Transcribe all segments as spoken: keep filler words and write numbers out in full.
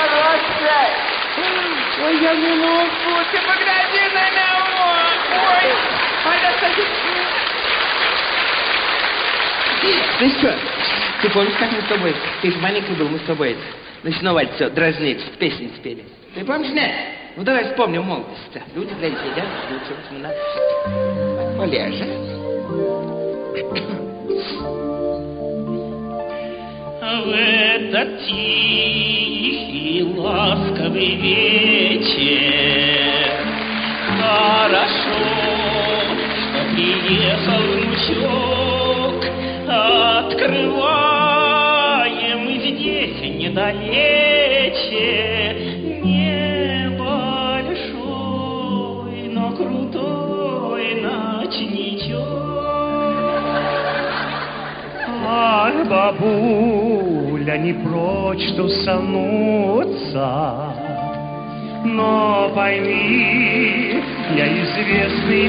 хорошая. Ой, я не могу, ты погляди на него. Ой, она садится. Ты что? Ты помнишь, как мы с тобой? Ты же маленький был, мы с тобой начинать все, дразнить, песни спели. Ты помнишь, нет? Ну давай вспомним молодость. Люди для сидят, ждут, что надо. Полежи. В этот тихий, ласковый вечер хорошо, что приехал внучок. Открываем мы здесь недалече небольшой, но крутой ночничок. Ах, бабуля, не прочь тусануться, но пойми, я известный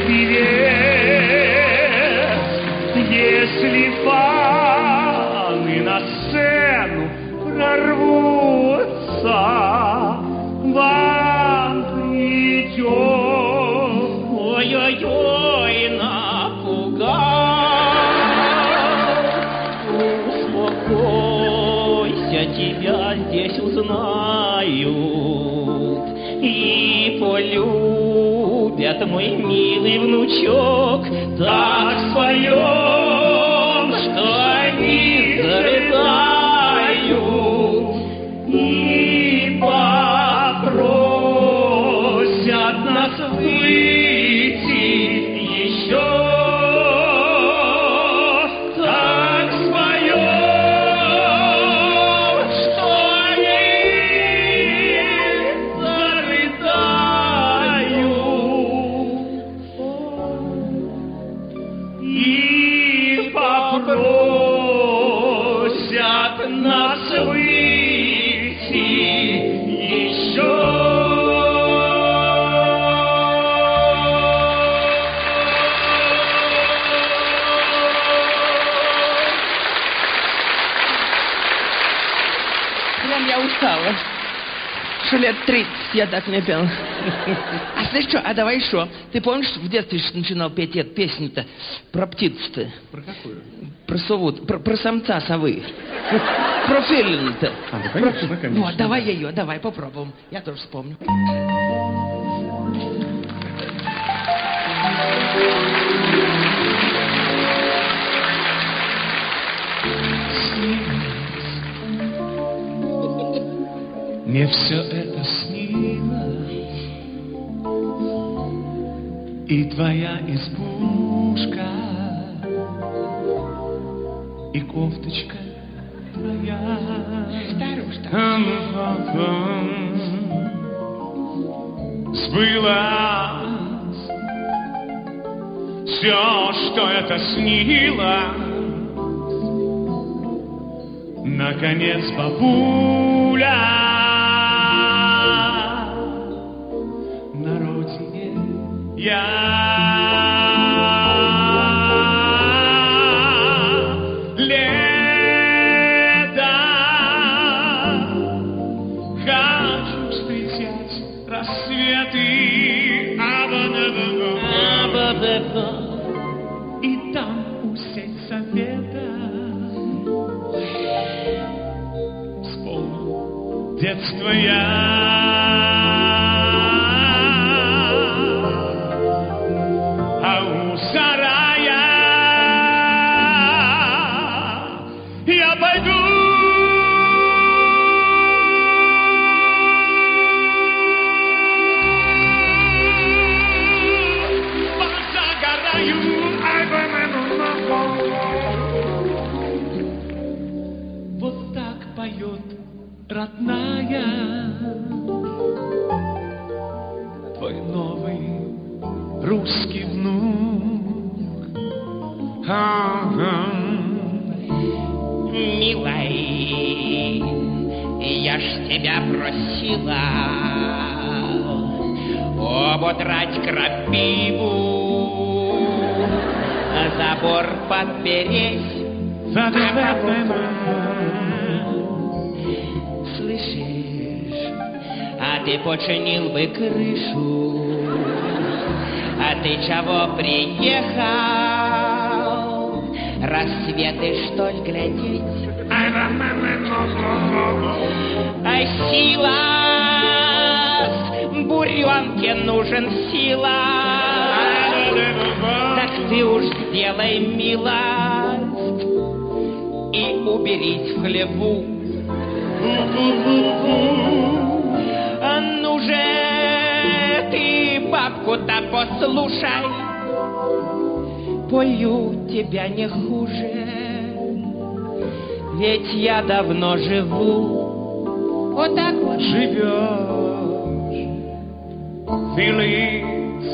певец. Если фаны на сцену прорвутся, вам придет, ой-ой-ой, напугал. Успокойся, тебя здесь узнают и полюбят, мой милый внучок, так споем, что они зарыдают и попросят нас выйти еще. Так споем, что они зарыдают и попросят нас выйти еще. Прям я устала. Что лет тридцать я так не пел. А знаешь что, а давай что? Ты помнишь, в детстве начинал петь эту песню-то про птицу-то? Про какую? Про сову, про, про самца совы. Про филин-то. А, да, конечно, про... конечно. Вот, давай ее, давай попробуем. Я тоже вспомню. Мне все это снилось, и твоя избушка, и кофточка твоя. Старушка. Сбылось все, что это снилось. Наконец, бабуля, на родине я. Лето хочу встречать рассветы, и там усеть совета. Вспомнил детство я. Я пойду позагораю, вот так поет родная, твой новый русский внук. Ага. Милай, я ж тебя просила ободрать крапиву, забор подпереть. Слышишь, ты починил бы крышу. А ты чего приехал? Рассветы, что ли, глядеть? Ай, сила, буренке нужен сила. Так ты уж сделай милость и уберись в хлеву. А ну же ты бабку-то послушай, пою тебя не хуже, ведь я давно живу. Вот так вот. Живешь, feelings,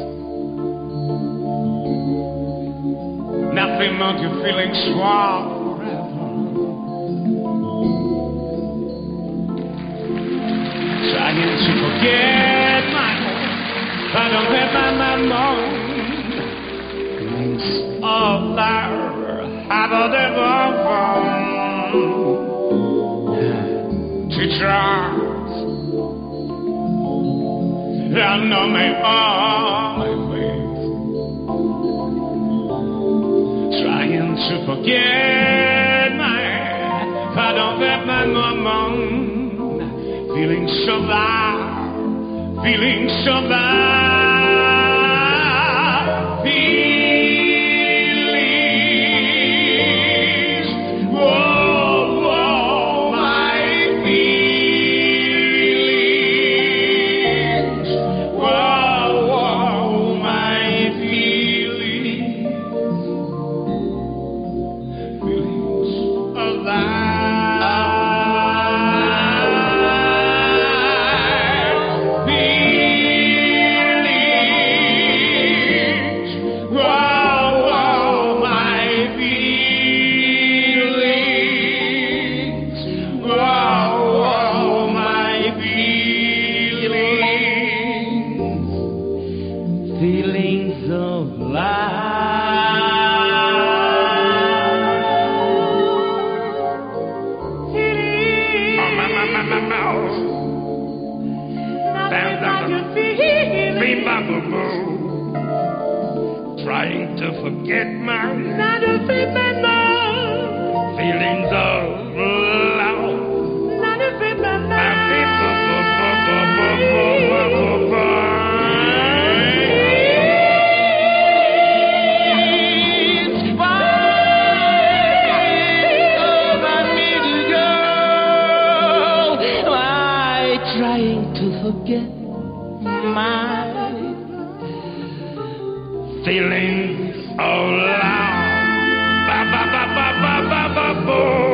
nothing more to feeling strong. Trying to forget my, I don't get my memories of life. How about ever to trust? I know me always trying to forget my, I don't get my memories. Feeling so bad, feeling so bad, feelings, whoa, whoa, my feelings, whoa, whoa, my feelings, feelings of that. Feelings of life. Feelings. Oh, my, my, my, my mouth. Down, down, down. Trying to forget my, not a feelings of love. Not a trying to forget my feelings of love. Ba ba ba ba ba ba ba ba.